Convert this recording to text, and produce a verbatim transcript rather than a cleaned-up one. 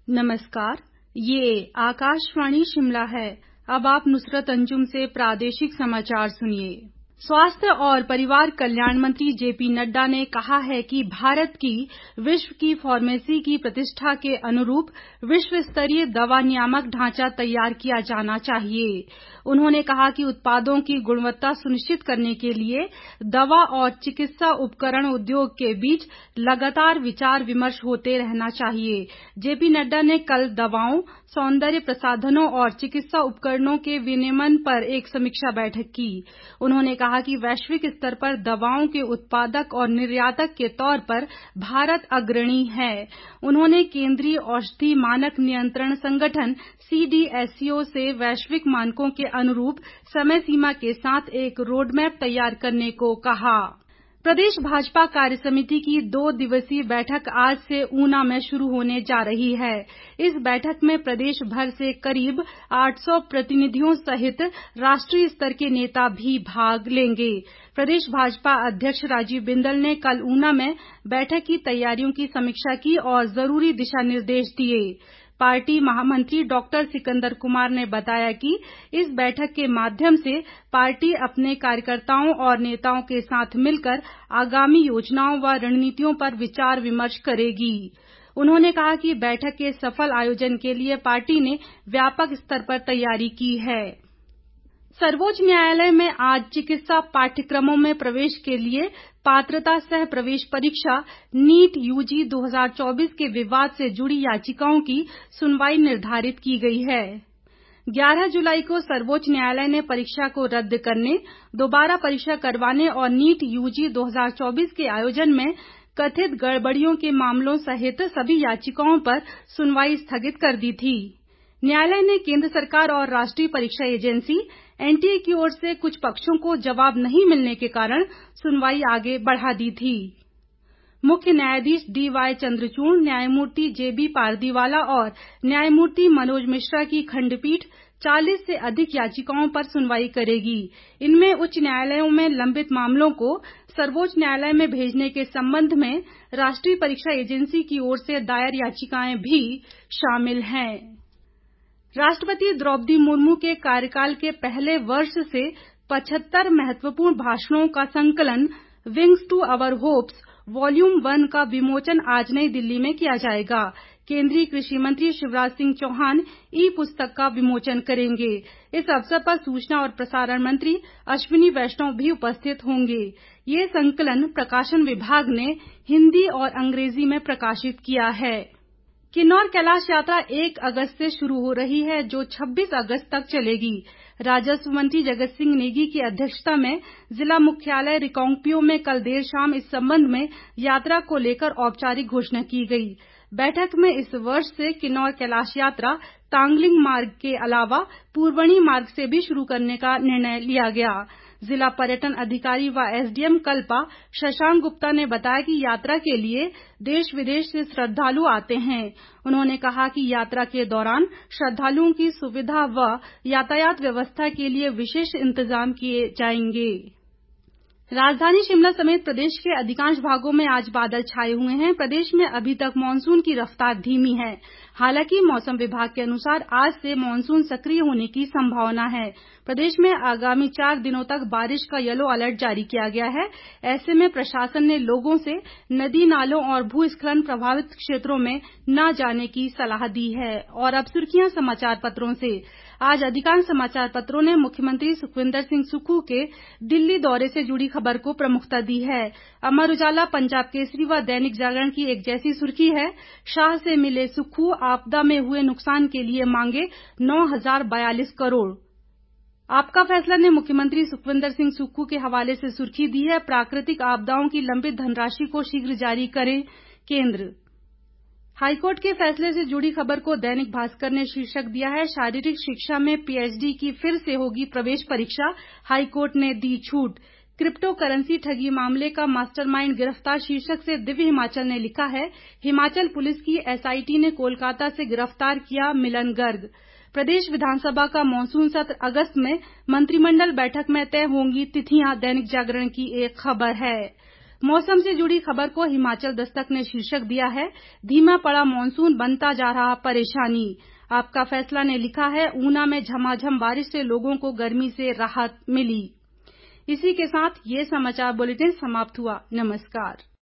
नमस्कार, ये आकाशवाणी शिमला है। अब आप नुसरत अंजुम से प्रादेशिक समाचार सुनिए। स्वास्थ्य और परिवार कल्याण मंत्री जेपी नड्डा ने कहा है कि भारत की विश्व की फार्मेसी की प्रतिष्ठा के अनुरूप विश्व स्तरीय दवा नियामक ढांचा तैयार किया जाना चाहिए। उन्होंने कहा कि उत्पादों की गुणवत्ता सुनिश्चित करने के लिए दवा और चिकित्सा उपकरण उद्योग के बीच लगातार विचार विमर्श होते रहना चाहिए। जेपी नड्डा ने कल दवाओं, सौंदर्य प्रसाधनों और चिकित्सा उपकरणों के विनियमन पर एक समीक्षा बैठक की। उन्होंने कहा कि वैश्विक स्तर पर दवाओं के उत्पादक और निर्यातक के तौर पर भारत अग्रणी है। उन्होंने केंद्रीय औषधि मानक नियंत्रण संगठन सीडीएससीओ से वैश्विक मानकों के अनुरूप समय सीमा के साथ एक रोडमैप तैयार करने को कहा। प्रदेश भाजपा कार्यसमिति की दो दिवसीय बैठक आज से ऊना में शुरू होने जा रही है। इस बैठक में प्रदेश भर से करीब आठ सौ प्रतिनिधियों सहित राष्ट्रीय स्तर के नेता भी भाग लेंगे। प्रदेश भाजपा अध्यक्ष राजीव बिंदल ने कल ऊना में बैठक की तैयारियों की समीक्षा की और जरूरी दिशा निर्देश दिए। पार्टी महामंत्री डॉक्टर सिकंदर कुमार ने बताया कि इस बैठक के माध्यम से पार्टी अपने कार्यकर्ताओं और नेताओं के साथ मिलकर आगामी योजनाओं व रणनीतियों पर विचार विमर्श करेगी। उन्होंने कहा कि बैठक के सफल आयोजन के लिए पार्टी ने व्यापक स्तर पर तैयारी की है। सर्वोच्च न्यायालय में आज चिकित्सा पाठ्यक्रमों में प्रवेश के लिए पात्रता सह प्रवेश परीक्षा नीट यूजी दो हज़ार चौबीस के विवाद से जुड़ी याचिकाओं की सुनवाई निर्धारित की गई है। ग्यारह जुलाई को सर्वोच्च न्यायालय ने परीक्षा को रद्द करने, दोबारा परीक्षा करवाने और नीट यूजी दो हज़ार चौबीस के आयोजन में कथित गड़बड़ियों के मामलों सहित सभी याचिकाओं पर सुनवाई स्थगित कर दी थी। न्यायालय ने केंद्र सरकार और राष्ट्रीय परीक्षा एजेंसी एनटीए की ओर से कुछ पक्षों को जवाब नहीं मिलने के कारण सुनवाई आगे बढ़ा दी थी। मुख्य न्यायाधीश डी वाई चंद्रचूड़, न्यायमूर्ति जेबी पारदीवाला और न्यायमूर्ति मनोज मिश्रा की खंडपीठ चालीस से अधिक याचिकाओं पर सुनवाई करेगी। इनमें उच्च न्यायालयों में लंबित मामलों को सर्वोच्च न्यायालय में भेजने के संबंध में राष्ट्रीय परीक्षा एजेंसी की ओर से दायर याचिकाएं भी शामिल हैं। राष्ट्रपति द्रौपदी मुर्मू के कार्यकाल के पहले वर्ष से पचहत्तर महत्वपूर्ण भाषणों का संकलन wings to our hopes volume one का विमोचन आज नई दिल्ली में किया जाएगा। केंद्रीय कृषि मंत्री शिवराज सिंह चौहान ई पुस्तक का विमोचन करेंगे। इस अवसर पर सूचना और प्रसारण मंत्री अश्विनी वैष्णव भी उपस्थित होंगे। ये संकलन प्रकाशन विभाग ने हिंदी और अंग्रेजी में प्रकाशित किया है। किन्नौर कैलाश यात्रा एक अगस्त से शुरू हो रही है, जो छब्बीस अगस्त तक चलेगी। राजस्व मंत्री जगत सिंह नेगी की अध्यक्षता में जिला मुख्यालय रिकांगपिओ में कल देर शाम इस संबंध में यात्रा को लेकर औपचारिक घोषणा की गई। बैठक में इस वर्ष से किन्नौर कैलाश यात्रा तांगलिंग मार्ग के अलावा पूर्वणी मार्ग से भी शुरू करने का निर्णय लिया गया। जिला पर्यटन अधिकारी व एसडीएम कल्पा शशांक गुप्ता ने बताया कि यात्रा के लिए देश विदेश से श्रद्धालु आते हैं। उन्होंने कहा कि यात्रा के दौरान श्रद्धालुओं की सुविधा व यातायात व्यवस्था के लिए विशेष इंतजाम किए जाएंगे। राजधानी शिमला समेत प्रदेश के अधिकांश भागों में आज बादल छाए हुए हैं। प्रदेश में अभी तक मानसून की रफ्तार धीमी है। हालांकि मौसम विभाग के अनुसार आज से मानसून सक्रिय होने की संभावना है। प्रदेश में आगामी चार दिनों तक बारिश का येलो अलर्ट जारी किया गया है। ऐसे में प्रशासन ने लोगों से नदी नालों और भूस्खलन प्रभावित क्षेत्रों में न जाने की सलाह दी है। और अब सुर्खियां समाचार पत्रों से। आज अधिकांश समाचार पत्रों ने मुख्यमंत्री सुखविंदर सिंह सुक्खू के दिल्ली दौरे से जुड़ी खबर को प्रमुखता दी है। अमर उजाला, पंजाब केसरी व दैनिक जागरण की एक जैसी सुर्खी है, शाह से मिले सुक्खू, आपदा में हुए नुकसान के लिए मांगे नौ हजार बयालीस करोड़। आपका फैसला ने मुख्यमंत्री सुखविंदर सिंह सुक्खू के हवाले से सुर्खी दी है, प्राकृतिक आपदाओं की लंबित धनराशि को शीघ्र जारी करे केंद्र। हाईकोर्ट के फैसले से जुड़ी खबर को दैनिक भास्कर ने शीर्षक दिया है, शारीरिक शिक्षा में पीएचडी की फिर से होगी प्रवेश परीक्षा, हाईकोर्ट ने दी छूट। क्रिप्टो करेंसी ठगी मामले का मास्टरमाइंड गिरफ्तार शीर्षक से दिव्य हिमाचल ने लिखा है, हिमाचल पुलिस की एसआईटी ने कोलकाता से गिरफ्तार किया मिलन गर्ग। प्रदेश विधानसभा का मॉनसून सत्र अगस्त में, मंत्रिमंडल बैठक में तय होंगी तिथियां, दैनिक जागरण की एक खबर है। मौसम से जुड़ी खबर को हिमाचल दस्तक ने शीर्षक दिया है, धीमा पड़ा मॉनसून, बनता जा रहा परेशानी। आपका फैसला ने लिखा है, ऊना में झमाझम बारिश से लोगों को गर्मी से राहत मिली। इसी के साथ ये समाचार बुलेटिन समाप्त हुआ। नमस्कार।